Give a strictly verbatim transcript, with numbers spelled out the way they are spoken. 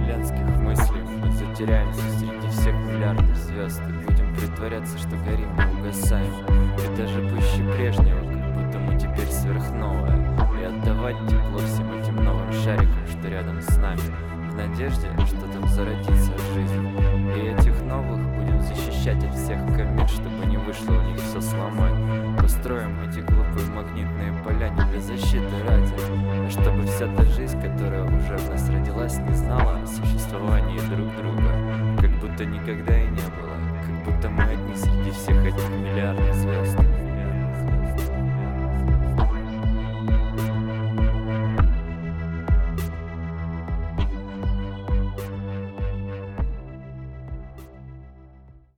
вселенских мыслей мы затеряемся среди всех миллиардов звезд и будем притворяться, что горим, не угасаем. И даже пуще прежнего, как будто мы теперь сверхновая. И отдавать тепло всем этим новым шарикам, что рядом с нами, в надежде, что там зародится жизнь. И этих новых будем защищать от всех комет, чтобы не вышло у них все сломать. Построим эти глупые магнитные поля не для защиты ради, а чтобы вся та жизнь, которая уже в нас родилась, не знала о существовании друг друга, как будто никогда и не было, как будто мы одни среди всех этих миллиардов звезд.